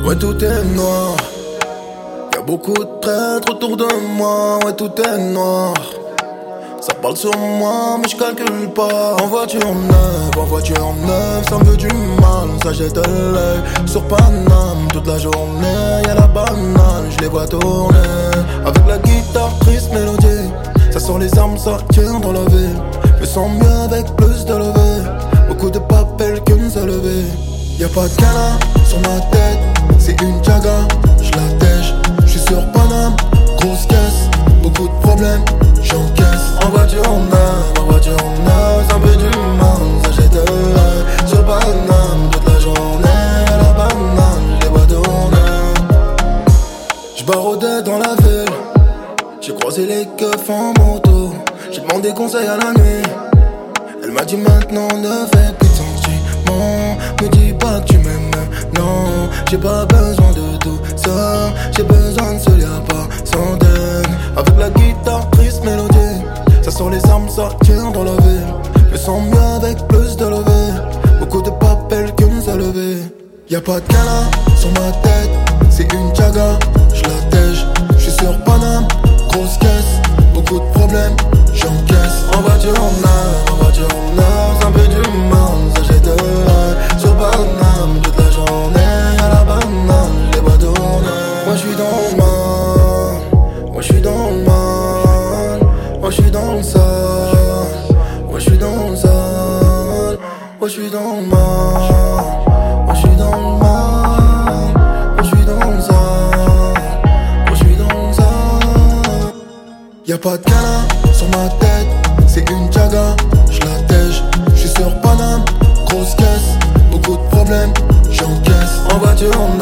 Ouais, tout est noir. Y'a beaucoup de traîtres autour de moi. Ouais, tout est noir. Ça parle sur moi, mais je calcule pas. En voiture neuve, ça me veut du mal. Ça jette l'œil sur Paname toute la journée. Y'a la banane, je les vois tourner. Avec la guitare triste mélodie, ça sent les armes sortir dans la ville. Me sens mieux avec plus de levée. Beaucoup de papel qu'une seule levée. Y'a pas de câlin sur ma tête, c'est une Jaga, j'la tèche. J'suis sur Paname, grosse caisse, beaucoup de problèmes, j'encaisse. En voiture neuve, ça me fait du mal, ça jette l'œil sur Paname toute la journée. À la banane, j'les vois tourner. J'barodais dans la ville, j'ai croisé les keufs en moto. J'ai demandé conseil à la nuit, elle m'a dit maintenant ne fais plus de sentiments. Me dis pas que tu m'aimes, non. J'ai pas besoin de tout ça, j'ai besoin de seul, y'a pas centaine. Avec la guitare triste mélodie, ça sent les armes sortir dans la ville. Me sens mieux avec plus de levée. Beaucoup de papel qu'une seule levée. Y'a pas de câlin sur ma tête, c'est une Jaga, j'la tèche. J'suis sur Paname, grosse caisse, beaucoup de problèmes, j'encaisse. En voiture neuve, ça me fait du mal, ça jette l'œil sur Paname toute la journée. À la banane, j'les vois tourner. Moi j'suis dans le mal, moi j'suis dans le mal, moi j'suis dans le sale, moi j'suis dans le sale, moi j'suis dans le mal, moi j'suis dans le mal, moi j'suis dans le sale, moi j'suis dans le sale. Y'a pas de câlin sur ma tête, c'est une Jaga, j'la tèche. J'suis sur Paname, grosse caisse, beaucoup de problèmes, j'encaisse. En voiture